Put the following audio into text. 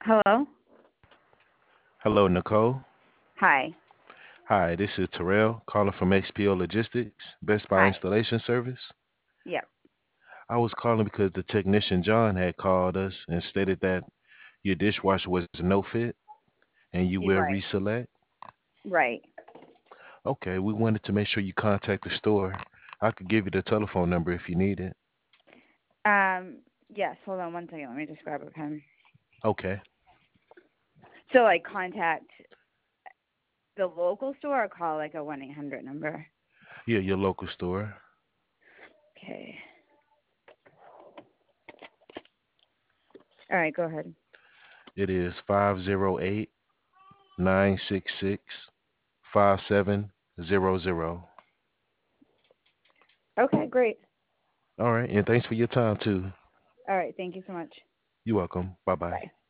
Hello? Hello, Nicole. Hi. Hi, this is Terrell calling from XPO Logistics, Best Buy Hi. Installation Service. Yep. I was calling because the technician John had called us and stated that your dishwasher was no fit and you will Right. reselect. Right. Okay, we wanted to make sure you contact the store. I could give you the telephone number if you need it. Um, yes, hold on one second. Let me just grab a pen. Okay. So, like, contact the local store or call, like, a 1-800 number? Yeah, your local store. Okay. All right, go ahead. It is 508 966 5700. Okay, great. All right, and thanks for your time too. All right, thank you so much. You're welcome. Bye bye. Bye.